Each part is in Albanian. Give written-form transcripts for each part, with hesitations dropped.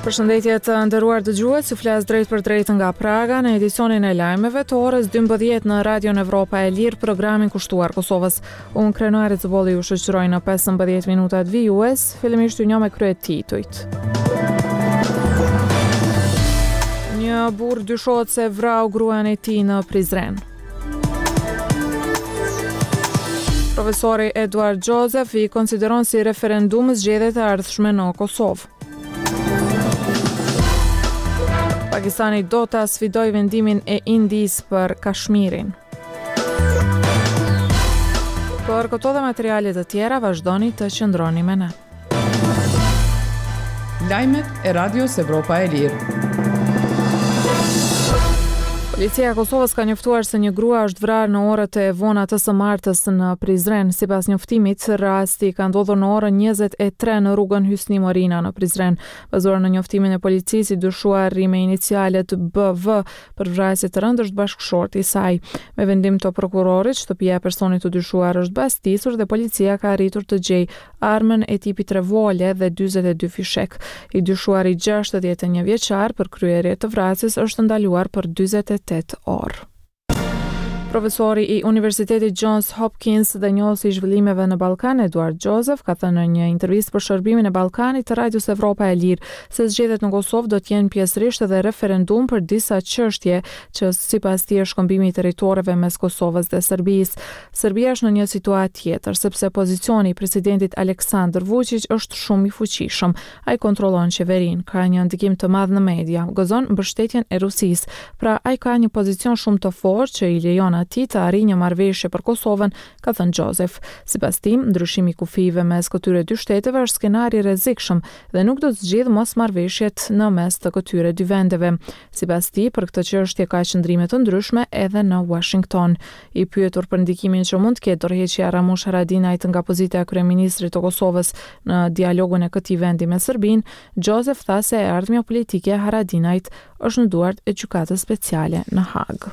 Përshëndetje të nderuar dëgjues, ju flas drejt për drejt nga Praga në edicionin e lajmeve të orës 12 në Radion Evropa e Lirë, programin kushtuar Kosovës. Unë Krenuari Zbolli ju shoqëroj në 15 minutat vijues, fillimisht ju njoh me kryet titujt. Një burr dyshohet se vrau gruan e tij në Prizren. Profesori Eduard Joseph i konsideron si referendum zgjedhjet e ardhshme në Kosovë. Pakistani do ta sfidoj vendimin e Indis për Kashmirin. Për këto dhe materiale të tjera vazhdoni të qëndroni me ne. Lajmet e Radios Evropa e Lirë. Policia e Kosovës ka njoftuar se një grua është vrarë në orët e vona të së martës në Prizren. Sipas njoftimit, rasti ka ndodhur në orën 23 në rrugën Hysni Morina në Prizren. Bazuar në njoftimin e policisë, i dyshuari me inicialet BV për vrasje të rëndë është bashkëshorti i saj. Me vendim të prokurorit, shtëpia e personit të dyshuar është bastisur dhe policia ka arritur të gjejë armën e tipit revole dhe 42 fishek. I dyshuari 61 vjeçar për kryerje të vrasjes është ndaluar për 48 orë. Profesori i Universitetit Johns Hopkins dhe njohësi i zhvillimeve në Ballkan, Eduard Joseph, ka thënë në një intervistë për shërbimin e Ballkanit të Radios Evropa e Lirë se zgjedhjet në Kosovë do të jenë pjesërisht edhe referendum për disa çështje që sipas tij është shkëmbimi i territoreve mes Kosovës dhe Serbisë. Serbia është në një situatë tjetër sepse pozicioni i presidentit Aleksandar Vučić është shumë i fuqishëm. Ai kontrollon qeverinë, ka një ndikim të madh në media, gëzon mbështetjen e Rusisë. Pra ai ka një pozicion shumë të fortë që i lejon atij të arrijë një marrëveshje për Kosovën, ka thënë Joseph. Sipas tij, ndryshimi i kufive mes këtyre dy shteteve është skenari i rrezikshëm dhe nuk do të zgjidhë mosmarrëveshjet në mes të këtyre dy vendeve. Sipas tij, për këtë çështje ka qëndrime të ndryshme edhe në Washington. I pyetur për ndikimin që mund të ketë dorëheqja Ramush Haradinajt nga pozita e kryeministrit të Kosovës në dialogun e këtij vendi me Serbinë, Joseph tha se e ardhmja politike e Haradinajt është në duart e gjykatës speciale në Hag.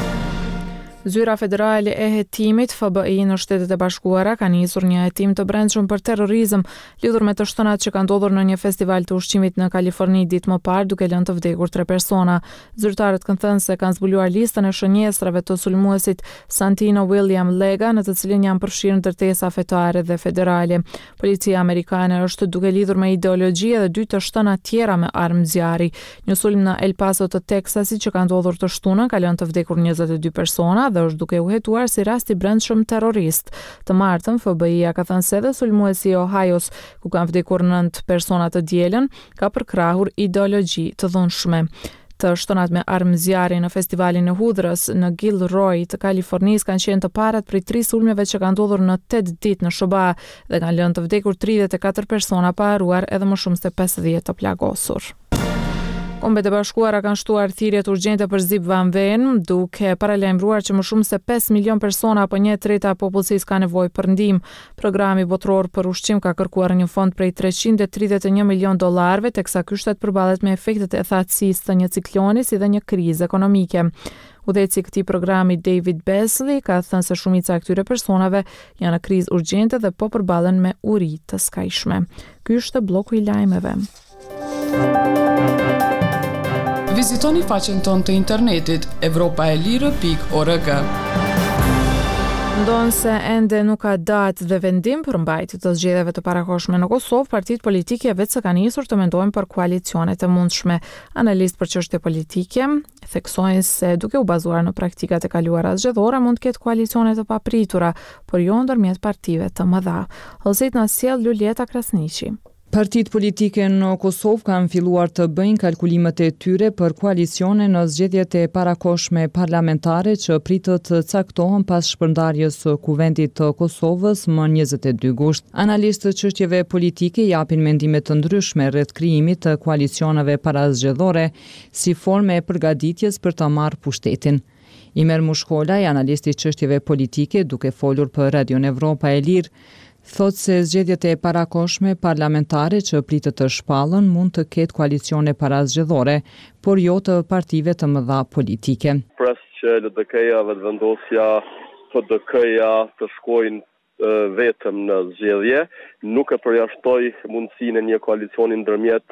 Zyra federale e hetimit FBI në Shtetet e Bashkuara ka nisur një hetim të brendshëm për terrorizëm lidhur me të shtonat që ka ndodhur në një festival të ushqimit në Kaliforni ditë më parë, duke lënë të vdekur 3 persona. Zyrtarët kanë thënë se kanë zbuluar listën e shënjestrave të sulmuesit Santino William Lega, në të cilin janë përfshirë ndërtesa fetare dhe federale. Policia amerikane është duke lidhur me ideologji edhe 2 të shtëna tjera me armë zjarri. Një sulm në El Paso të Teksasit që ka ndodhur të shtunën ka lënë të vdekur 22 persona dhe është duke u hetuar si rast i brendshëm terrorist. Të martën, FBI-a ka thënë se dhe sulmuesi i Ohajos, ku kanë vdekur 9 persona të dielën, ka përkrahur ideologji të dhunshme. Të shtonat me armë zjarri në festivalin e hudhrës në Gilroy të Kalifornisë kanë qenë të parat prej 3 sulmeve që kanë ndodhur në 8 ditë në SBA dhe kanë lënë të vdekur 34 persona pa haruar edhe më shumë se 50 të plagosur. Kombet e Bashkuara kanë shtuar thirrjet urgjente për Zip Van Ven, duke paralajmëruar që më shumë se 5 milion persona apo 1/3 e popullsisë ka nevojë për ndihmë. Programi botror për ushqim ka kërkuar një fond prej $331 milion, teksa ky shtet përballet me efektet e thatësisë të një cikloni si dhe një krize ekonomike. Udhëheci i këtij programi David Beasley ka thënë se shumica e këtyre personave janë në krizë urgjente dhe po përballen me uri të skajshme. Ky është bloku i lajmeve. Vizitoni faqen tonë të internetit evropaelire.org. Ndonë se ende nuk ka datë dhe vendim për mbajtje të zgjedhjeve të parakohshme në Kosovë, partitë politike vetë se kanë nisur të mendojnë për koalicionet e mundshme. Analistë për çështje politike theksojnë se duke u bazuar në praktikat e kaluara zgjedhore mund të ketë koalicione të papritura, por jo ndërmjet partive të mëdha. Hollësit na sjell Lulieta Krasniqi. Partitë politike në Kosovë kanë filluar të bëjnë kalkulimet e tyre për koalicione në zgjedhjet e parakohshme parlamentare që pritet të caktohen pas shpërndarjes së Kuvendit të Kosovës më 22 gusht. Analistët çështjeve politike japin mendime të ndryshme rreth krijimit të koalicioneve parazgjedhore si formë e përgatitjes për të marrë pushtetin. Imer Mushkolaj, analisti i çështjeve politike, duke folur për Radion Evropa e Lirë, thot se zgjedhjet e parakohshme parlamentare që pritet të shpallën mund të ketë koalicione parazgjedhore, por jo të partive të mëdha politike. Pres që LDK-ja dhe vendosja PDK-ja të shkojnë vetëm në zgjedhje, nuk e përjashtoj mundësinë e një koalicioni ndërmjet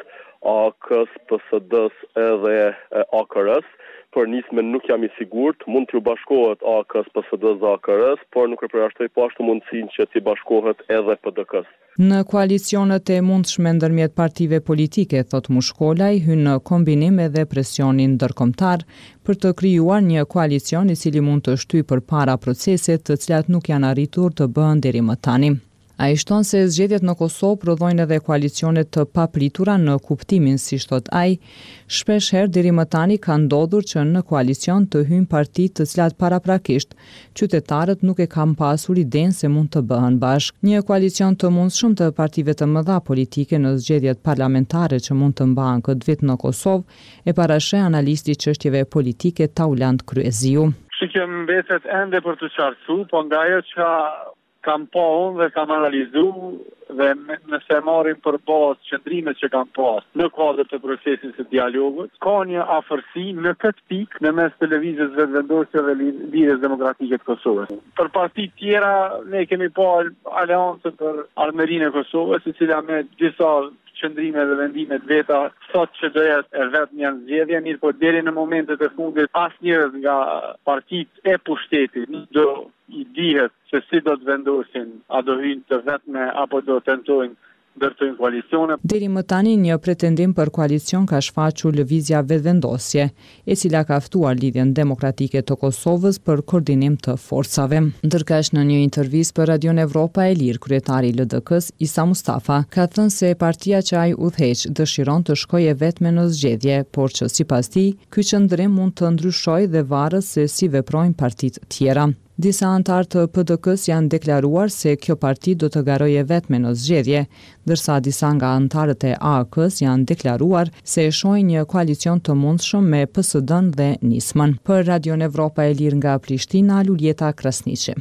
AK-s, PSD-s edhe AKR-s. Për nismen nuk jam I sigurt, mund t'ju bashkohet AK-s, PSD-s dhe AKR-s, por nuk e përjashtoj po ashtu mundësinë që t'i bashkohet edhe PDK-s. Në koalicionet e mundshme ndërmjet partive politike, thot Mushkolaj, hyn në kombinim edhe presionin ndërkombëtar për të krijuar një koalicion I cili mund të shtyjë përpara proceset të cilat nuk janë arritur të bëhen deri më tani. Ai shton se zgjedhjet në Kosovë prodhojnë edhe koalicione të papritura në kuptimin, si thot ai, shpesh herë deri më tani ka ndodhur që në koalicion të hyjnë parti të cilat paraprakisht qytetarët nuk e kanë pasur idenë se mund të bëhen bashkë. Një koalicion të mundshëm të partive të mëdha politike në zgjedhjet parlamentare që mund të mbahen këtë vit në Kosovë e parasheh analisti I çështjeve politike Tauland Kryeziu. Që mbetet ende për të qartësu, po nga ajo që kam pa unë dhe kam analizu dhe nëse marrim për bazë qëndrimet që kam pas në kuadër të procesit të dialogut, ka një afërsi në këtë pikë në mes të lëvizjes vetëvendosje dhe lidhjes demokratike të Kosovës. Për partitë tjera ne kemi pa aleancën për armërinë e Kosovës, e cila me disa qëndrime dhe vendimet veta sot që do jetë e vetëm janë zgjedhje, mirë po deri në momentet e fundit asnjëherë nga partitë e pushtetit nuk do I dihet se si do të vendosin, a do hyjnë të vetme apo do tentojnë ndërtojnë koalicione. Deri më tani një pretendim për koalicion ka shfaqur lëvizja vetëvendosje, e cila ka ftuar Lidhjen Demokratike të Kosovës për koordinim të forcave. Ndërkësh në një intervistë për Radion Evropa e Lirë, kryetari I LDK-s Isa Mustafa ka thënë se partia që ai udhëheq dëshiron të shkojë vetme në zgjedhje, por që sipas tij, ky qëndrim mund të ndryshojë dhe varet se si veprojnë partitë tjera. Disa antar të PDK-s janë deklaruar se kjo parti do të garojë vetme në zgjedhje, ndërsa disa nga antarët e AK-s janë deklaruar se e shohin një koalicion të mundshëm me PSD-n dhe Nismën. Për Radion Evropa e Lirë nga Prishtina, Luljeta Krasniqi.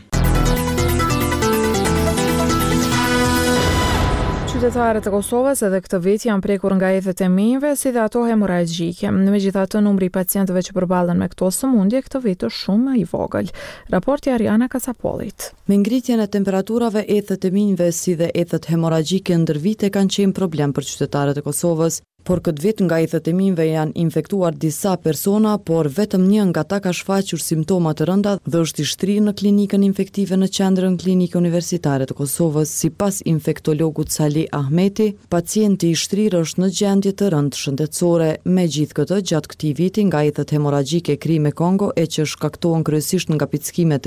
Qytetarët e Kosovës edhe këtë vit janë prekur nga ethet e minjve, si dhe ato hemorragjike. Megjithatë, numri I pacientëve që përballen me këto sëmundje këtë vit është shumë I vogël. Raporti Ariana Kasapollit. Me ngritjen e temperaturave, ethet e minjve si dhe ethet hemorragjike ndër vite kanë qenë problem për qytetarët e Kosovës. Por këtë vit nga ethet e minjve janë infektuar disa persona, por vetëm një nga ta ka shfaqur simptoma të rënda dhe është I shtrirë në klinikën infektive në qendrën klinike universitare të Kosovës. Sipas infektologut Sali Ahmeti, pacienti I shtrirë është në gjendje të rëndë shëndetësore. Megjithatë, gjatë këtij viti nga ethet hemorragjike kri me Kongo e që shkaktohen kryesisht nga pickimet